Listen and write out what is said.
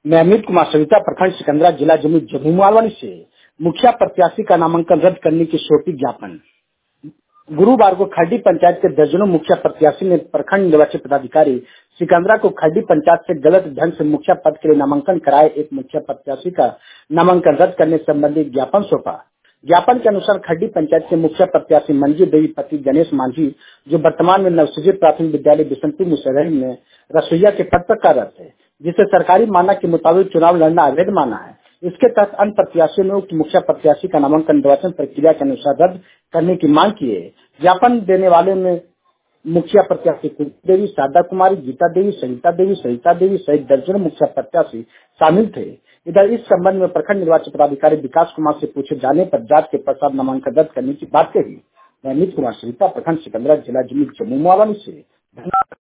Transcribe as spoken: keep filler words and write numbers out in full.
मैं अमित कुमार सविता प्रखंड सिकंदरा जिला जमुई जमुई से मुखिया प्रत्याशी का नामांकन रद्द करने की सौंपी ज्ञापन। गुरुवार को खरडी पंचायत के दर्जनों मुखिया प्रत्याशी ने प्रखंड निर्वाचन पदाधिकारी सिकंदरा को खरडी पंचायत से गलत ढंग से मुखिया पद के लिए नामांकन कराए एक मुखिया प्रत्याशी का नामांकन रद्द करने संबंधी ज्ञापन सौंपा। ज्ञापन के अनुसार खरडी पंचायत के मुखिया प्रत्याशी मंजू देवी पति गणेश मांझी, जो वर्तमान में नवसृजित प्राथमिक विद्यालय बिशनपुर मुसहरी में रसोईया के पद पर कार्यरत है, जिसे सरकारी मानक के मुताबिक चुनाव लड़ना अवैध माना है। इसके तहत अन्य प्रत्याशियों ने उक्त मुखिया प्रत्याशी का नामांकन निर्वाचन प्रक्रिया के अनुसार रद्द करने की मांग की है। ज्ञापन देने वाले में मुखिया प्रत्याशी कुंती देवी, शारदा कुमारी, गीता देवी, सविता देवी, सरिता देवी सहित दर्जनों मुखिया प्रत्याशी शामिल थे। इधर इस संबंध में प्रखंड निर्वाचन पदाधिकारी विकास कुमार से पूछे जाने पर जांच के पश्चात नामांकन रद्द करने की बात कही। मैं अमित कुमार सविता प्रखंड सिकंदरा जिला जमुई से।